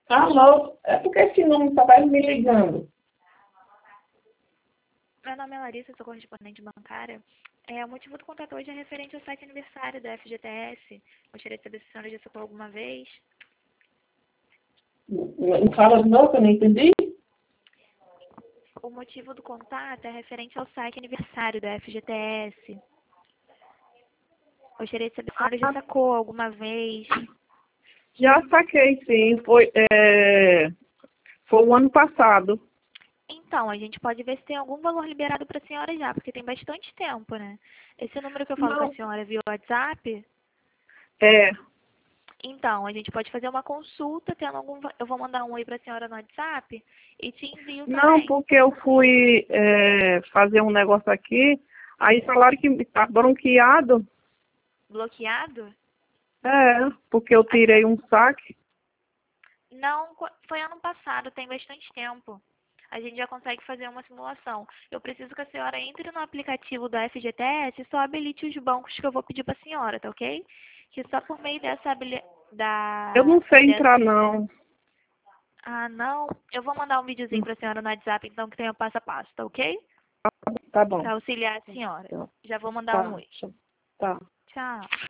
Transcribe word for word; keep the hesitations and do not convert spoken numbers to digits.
Alô, é porque esse número só vai me ligando. Meu nome é Larissa, sou correspondente bancária. É, o motivo do contato hoje é referente ao site aniversário da F G T S. Gostaria de saber se a senhora já citou alguma vez. Não fala de novo, eu não entendi. O motivo do contato é referente ao site aniversário da F G T S. Gostaria de saber se a senhora já sacou alguma vez. Já saquei, sim. Foi, é, foi o ano passado. Então, a gente pode ver se tem algum valor liberado para a senhora já, porque tem bastante tempo, né? Esse número que eu falo com a Não. senhora via WhatsApp, É, então, a gente pode fazer uma consulta, tendo algum... va- eu vou mandar um oi para a senhora no WhatsApp e te envio não, também. porque eu fui é, fazer um negócio aqui, aí falaram que está bronqueado. Bloqueado? É, porque eu tirei um saque. Não, co- foi ano passado, tem bastante tempo. A gente já consegue fazer uma simulação. Eu preciso que a senhora entre no aplicativo da F G T S e só habilite os bancos que eu vou pedir para a senhora, tá ok? Que só por meio dessa habili... Eu da... não sei dessa... entrar, não. Ah, não. Eu vou mandar um videozinho para a senhora no WhatsApp, então, que tem o passo a passo, tá ok? Tá bom. Para auxiliar a senhora. Já vou mandar um Tá, oi. tá. Tchau.